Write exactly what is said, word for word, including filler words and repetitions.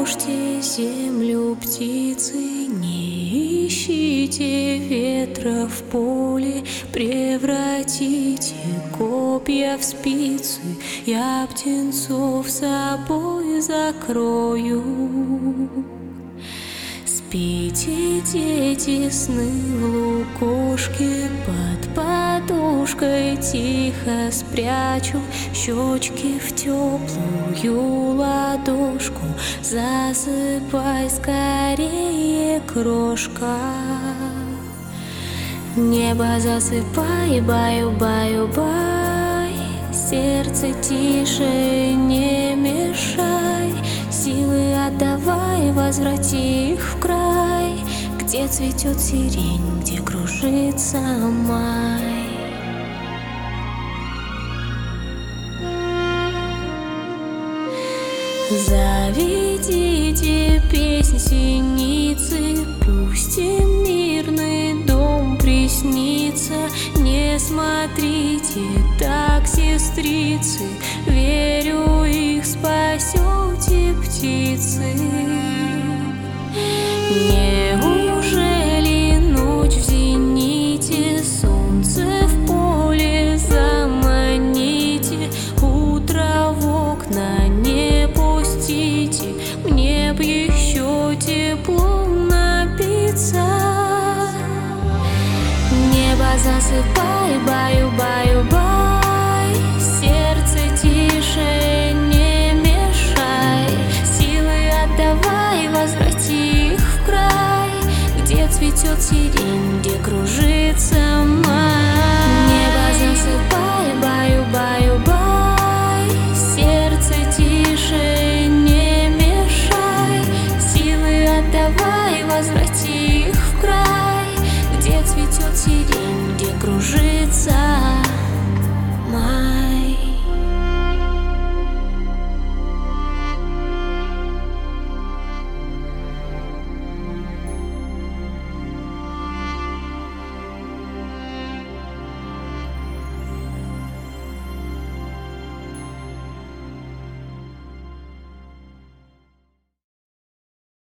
тревожьте землю, птицы, не ищите ветра в поле, превратите копья в спицы, я птенцов собой закрою. Спите, дети, сны в лукошке, под подушкой тихо спрячу щечки в теплую ладошку. Засыпай скорее, крошка. Небо засыпай, баю-баю-бай, сердце тише, не мешай, силы отдавай, возврати их в край, где цветет сирень, где кружится май. Заведите песнь синицы, пусть им мирный дом приснится. Не смотрите так, сестрицы, верю, их спасете, птицы. Неужели ночь в зените, солнце в поле заманите, утро в окна не пустите, мне б еще тепло напиться. Небо засыпай, баю-баю-бай, сердце тише, не мешай, силы отдавай, возврати их в край, где цветет сирень, где кружится